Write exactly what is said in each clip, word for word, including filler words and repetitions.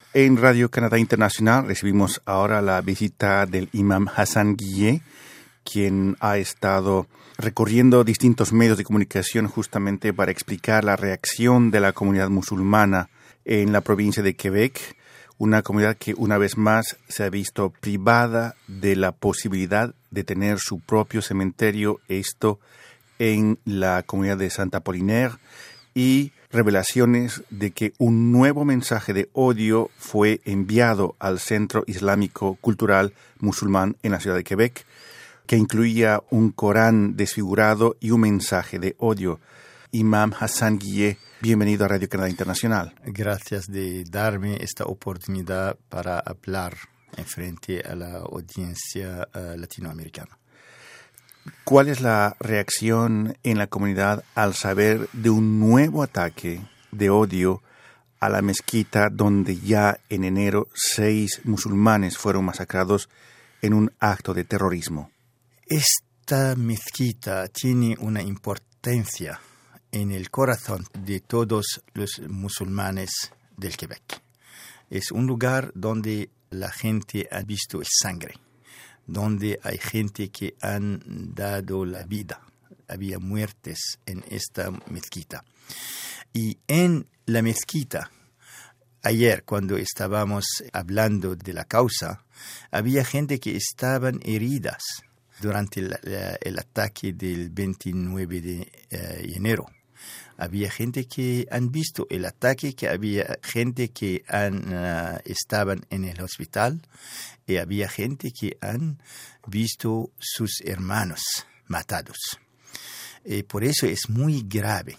En Radio Canadá Internacional recibimos ahora la visita del imam Hassan Guillé, quien ha estado recorriendo distintos medios de comunicación justamente para explicar la reacción de la comunidad musulmana en la provincia de Quebec, una comunidad que una vez más se ha visto privada de la posibilidad de tener su propio cementerio, esto en la comunidad de Saint-Apollinaire, y revelaciones de que un nuevo mensaje de odio fue enviado al Centro Islámico Cultural Musulmán en la ciudad de Quebec, que incluía un Corán desfigurado y un mensaje de odio. Imam Hassan Guillé, bienvenido a Radio Canadá Internacional. Gracias de darme esta oportunidad para hablar en frente a la audiencia uh, latinoamericana. ¿Cuál es la reacción en la comunidad al saber de un nuevo ataque de odio a la mezquita donde ya en enero seis musulmanes fueron masacrados en un acto de terrorismo? Esta mezquita tiene una importancia en el corazón de todos los musulmanes del Quebec. Es un lugar donde la gente ha visto sangre, donde hay gente que han dado la vida. Había muertes en esta mezquita. Y en la mezquita, ayer cuando estábamos hablando de la causa, había gente que estaban heridas durante el, el ataque del veintinueve de uh, enero. Había gente que han visto el ataque, que había gente que han, uh, estaban en el hospital y había gente que han visto sus hermanos matados. Y por eso es muy grave.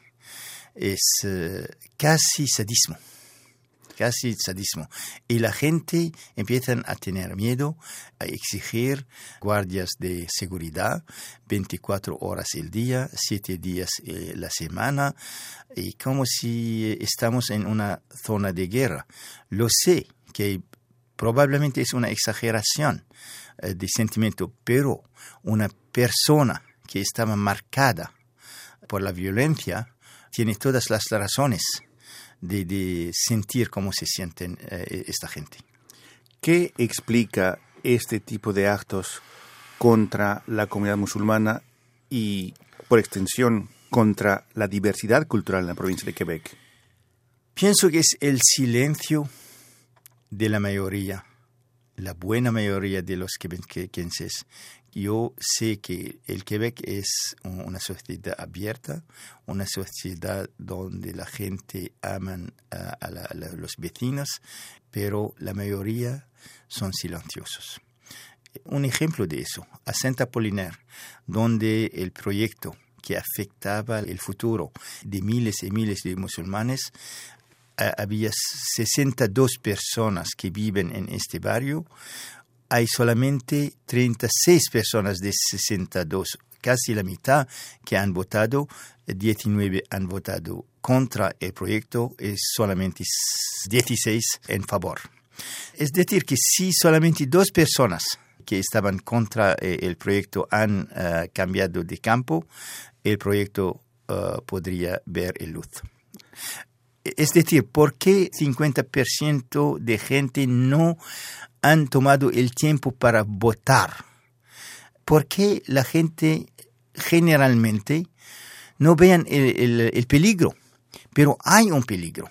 Es uh, casi sadismo. Casi sadismo. Y la gente empieza a tener miedo, a exigir guardias de seguridad veinticuatro horas al día, siete días eh, la semana, y como si estamos en una zona de guerra. Lo sé que probablemente es una exageración eh, de sentimiento, pero una persona que estaba marcada por la violencia tiene todas las razones De, de sentir cómo se sienten eh, esta gente. ¿Qué explica este tipo de actos contra la comunidad musulmana y, por extensión, contra la diversidad cultural en la provincia de Quebec? Pienso que es el silencio de la mayoría, la buena mayoría de los quebequenses. Yo sé que el Quebec es una sociedad abierta, una sociedad donde la gente ama a, a, la, a los vecinos, pero la mayoría son silenciosos. Un ejemplo de eso, a Saint-Apollinaire, donde el proyecto que afectaba el futuro de miles y miles de musulmanes, había sesenta y dos personas que viven en este barrio. Hay solamente treinta y seis personas de sesenta y dos, casi la mitad, que han votado. diecinueve han votado contra el proyecto y solamente dieciséis en favor. Es decir, que si solamente dos personas que estaban contra el proyecto han uh, cambiado de campo, el proyecto uh, podría ver el luz. Es decir, ¿por qué cincuenta por ciento de gente no han tomado el tiempo para votar? ¿Por qué la gente generalmente no vean el, el, el peligro? Pero hay un peligro.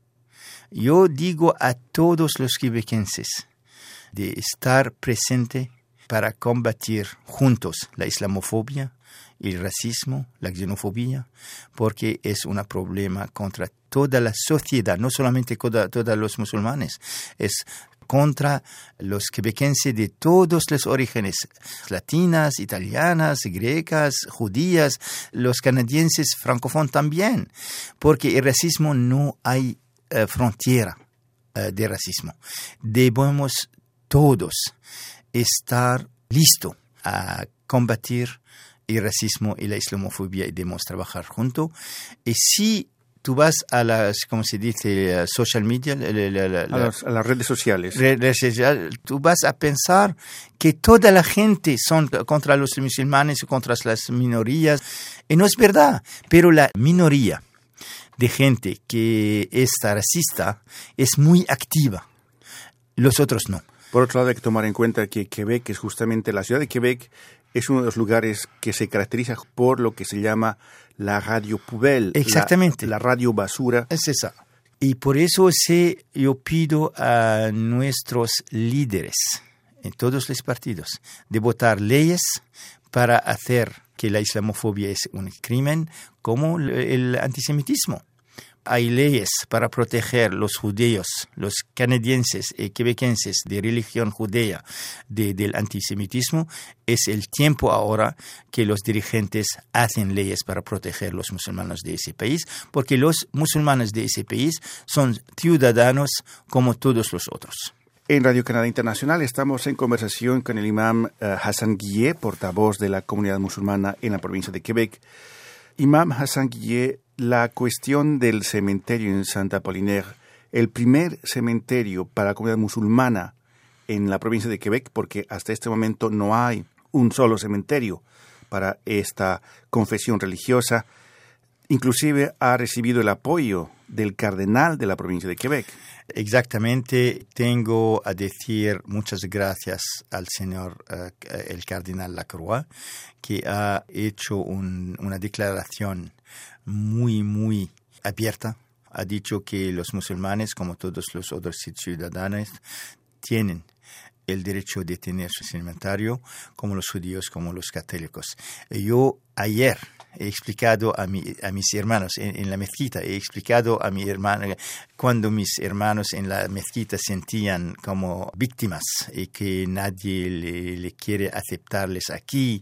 Yo digo a todos los quebequenses de estar presente para combatir juntos la islamofobia, el racismo, la xenofobia, porque es un problema contra toda la sociedad, no solamente contra todos los musulmanes, es contra los quebequenses de todos los orígenes, latinas, italianas, grecas, judías, los canadienses francófonos también, porque el racismo no hay uh, frontera uh, de racismo. Debemos todos estar listos a combatir el racismo y la islamofobia y debemos trabajar juntos. Y si tú vas a las, ¿cómo se dice? Social media. La, la, la, a, las, a las redes sociales. Redes sociales. Tú vas a pensar que toda la gente son contra los musulmanes o contra las minorías. Y no es verdad. Pero la minoría de gente que es racista es muy activa. Los otros no. Por otro lado, hay que tomar en cuenta que Quebec es justamente, la ciudad de Quebec es uno de los lugares que se caracteriza por lo que se llama la radio poubelle. Exactamente. La, la radio basura. Es esa. Y por eso sí, yo pido a nuestros líderes en todos los partidos de votar leyes para hacer que la islamofobia es un crimen como el antisemitismo. Hay leyes para proteger los judíos, los canadienses y quebequenses de religión judía de, del antisemitismo. Es el tiempo ahora que los dirigentes hacen leyes para proteger los musulmanes de ese país, porque los musulmanes de ese país son ciudadanos como todos los otros. En Radio Canadá Internacional estamos en conversación con el imam uh, Hassan Guillet, portavoz de la comunidad musulmana en la provincia de Quebec. Imam Hassan Guillet, la cuestión del cementerio en Saint-Apollinaire, el primer cementerio para la comunidad musulmana en la provincia de Quebec, porque hasta este momento no hay un solo cementerio para esta confesión religiosa, inclusive ha recibido el apoyo del cardenal de la provincia de Quebec. Exactamente, tengo a decir muchas gracias al señor uh, el cardenal Lacroix, que ha hecho un, una declaración muy, muy abierta. Ha dicho que los musulmanes, como todos los otros ciudadanos, tienen el derecho de tener su cementerio, como los judíos, como los católicos. Yo ayer he explicado a, mi, a mis hermanos en, en la mezquita, he explicado a mi hermano, cuando mis hermanos en la mezquita sentían como víctimas y que nadie le, le quiere aceptarles aquí,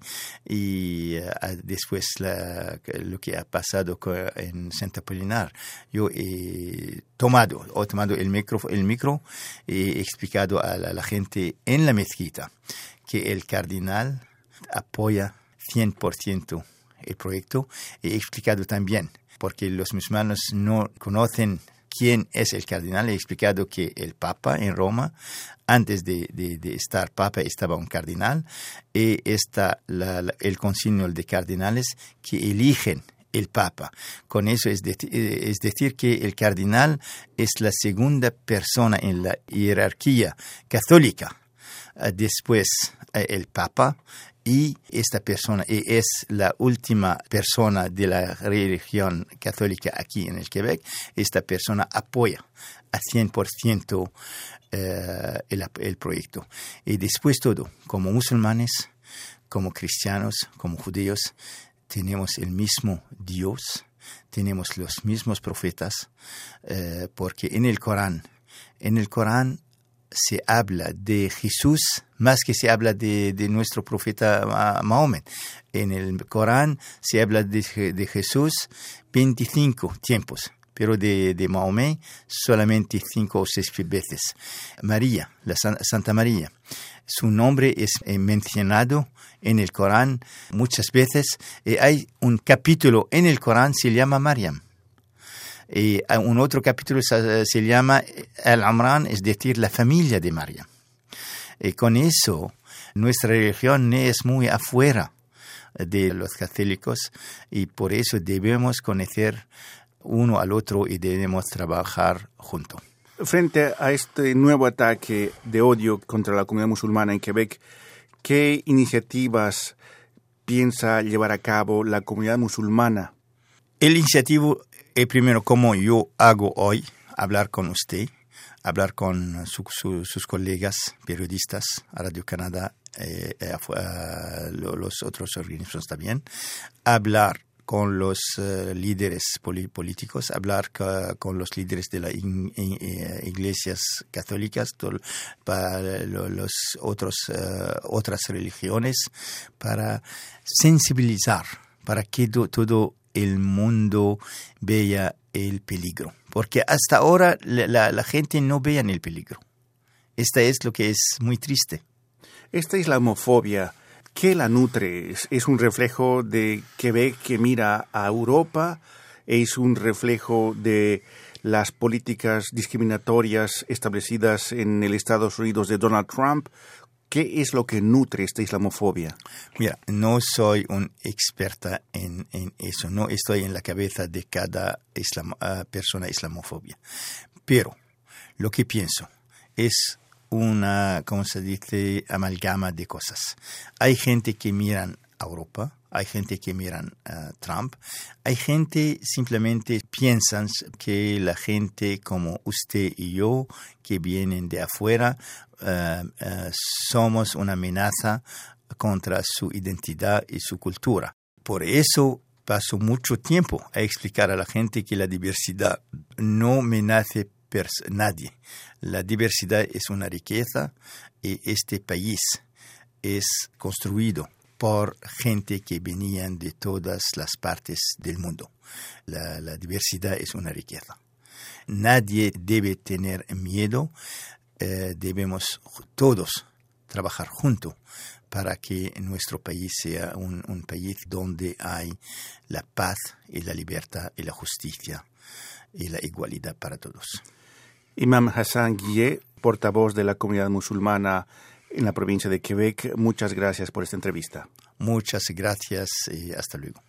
y uh, después la, lo que ha pasado en Saint-Apollinaire, yo he tomado, he tomado el micro, el micro y he explicado a la, la gente en la mezquita que el cardenal apoya cien por ciento el proyecto. He explicado también, porque los musulmanes no conocen quién es el cardenal, he explicado que el Papa en Roma, antes de, de, de estar Papa, estaba un cardenal, y está la, la, el concilio de cardenales que eligen el Papa. Con eso es, de, es decir que el cardenal es la segunda persona en la jerarquía católica, después el Papa, y esta persona es la última persona de la religión católica aquí en el Quebec. Esta persona apoya a cien por ciento eh, el, el proyecto. Y después todo, como musulmanes, como cristianos, como judíos, tenemos el mismo Dios, tenemos los mismos profetas, eh, porque en el Corán, en el Corán se habla de Jesús más que se habla de, de nuestro profeta Mahomet. En el Corán se habla de, de Jesús veinticinco tiempos, pero de, de Mahomet solamente cinco o seis veces. María, la Santa María, su nombre es mencionado en el Corán muchas veces. Y hay un capítulo en el Corán se llama Mariam. Y un otro capítulo se, se llama Al-Amran, es decir, la familia de María. Y con eso, nuestra religión no es muy afuera de los católicos, y por eso debemos conocer uno al otro y debemos trabajar juntos. Frente a este nuevo ataque de odio contra la comunidad musulmana en Quebec, ¿qué iniciativas piensa llevar a cabo la comunidad musulmana? El iniciativo es primero, como yo hago hoy, hablar con usted, hablar con su, su, sus colegas periodistas a Radio Canadá, eh, eh, uh, los otros organismos también, hablar con los uh, líderes poli- políticos, hablar ca- con los líderes de las in- in- iglesias católicas, tol- para lo, los otros uh, otras religiones, para sensibilizar, para que do, todo el mundo vea el peligro. Porque hasta ahora la, la, la gente no vea el peligro. Esta es lo que es muy triste. Esta islamofobia, ¿qué la nutre? ¿Es, es un reflejo de Quebec que mira a Europa? ¿Es un reflejo de las políticas discriminatorias establecidas en el Estados Unidos de Donald Trump? ¿Qué es lo que nutre esta islamofobia? Mira, no soy un experta en, en eso, no estoy en la cabeza de cada islam, uh, persona islamofobia, pero lo que pienso es una, ¿cómo se dice?, amalgama de cosas. Hay gente que miran a Europa, hay gente que miran a Trump, hay gente simplemente piensan que la gente como usted y yo, que vienen de afuera, uh, uh, somos una amenaza contra su identidad y su cultura. Por eso paso mucho tiempo a explicar a la gente que la diversidad no me nace per nadie. La diversidad es una riqueza y este país es construido por gente que venían de todas las partes del mundo. La, la diversidad es una riqueza. Nadie debe tener miedo. Eh, debemos todos trabajar juntos para que nuestro país sea un, un país donde hay la paz y la libertad y la justicia y la igualdad para todos. Imam Hassan Guillet, portavoz de la comunidad musulmana en la provincia de Quebec, muchas gracias por esta entrevista. Muchas gracias y hasta luego.